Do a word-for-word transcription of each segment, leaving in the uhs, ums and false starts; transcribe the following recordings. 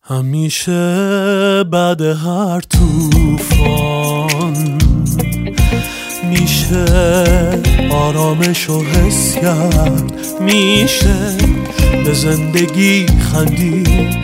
همیشه بعد هر طوفان میشه آرامشو حس کرد، میشه به زندگی خندید.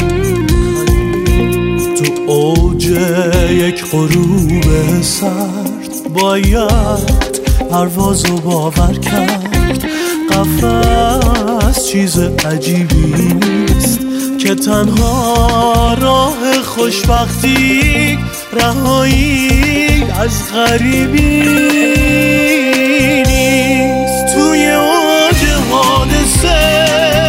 تو اوج یک غروب سرد باید پروازو باور کرد. قفس چیز عجیبی نیست که تنها راه خوشبختی رهایی از غریبی نیست. توی اوج حادثه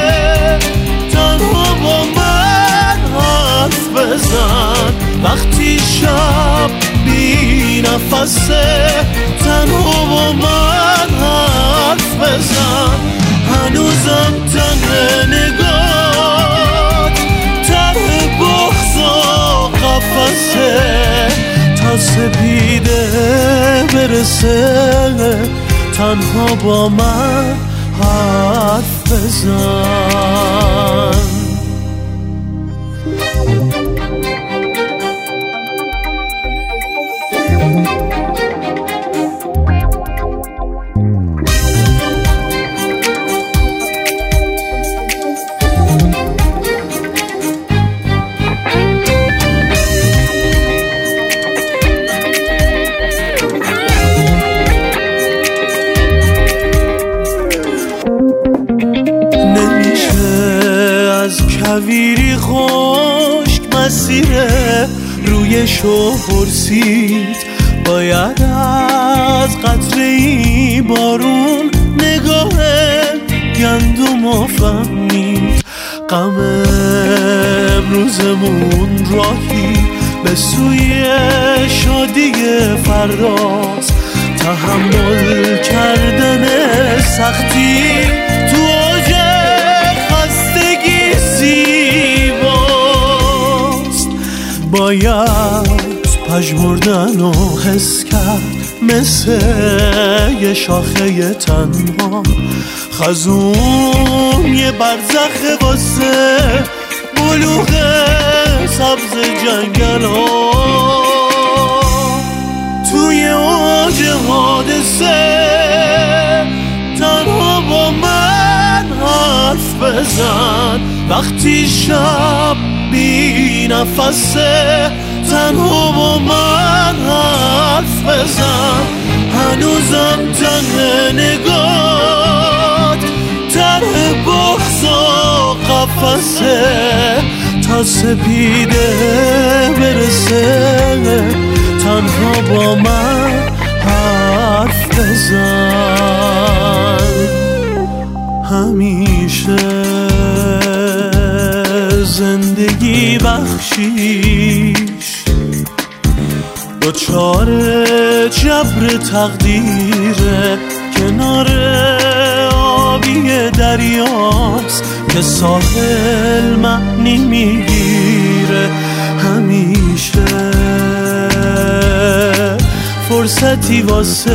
تنها با من حرف بزن، وقتی شب بی نفسه تنها با من حرف بزن. هنوزم تنه نگات ته بغض و قفسه، تا سپیده برسه تنها با من حرف بزن. کویری خشک مسیره رویشو پرسید، باید از قطره ای بارون نگاه گندم فهمید. غم امروزمون راهی به سوی شادی فرداست. تحمل کردن سختی تو اوج خستگی زیباست. باید پژمردن و حس کرد مثل یه شاخه تنها. خزون یه برزخ واسه بلوغ سبز جنگل ها. توی اوج حادثه تنها با من حرف بزن، وقتی شب بی نفسه تنها با من حرف بزن. هنوزم تنه نگات ته بغض و قفسه، تا سپیده برسه تنها با من حرف بزن. همیشه زندگی بخشیش دچار جبر تقدیره. کنار آبی دریاست که ساحل معنی میگیره. همیشه فرصتی واسه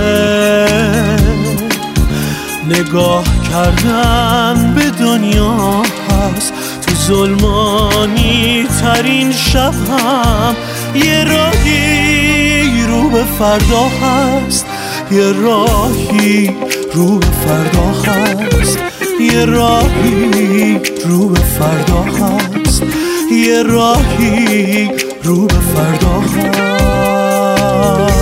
نگاه کردن به دنیا هست. تو ظلمانی ترین شب هم یه راهی رو به فردا هست. یه راهی رو به فردا هست. یه راهی رو به فردا هست. یه راهی رو به فردا هست.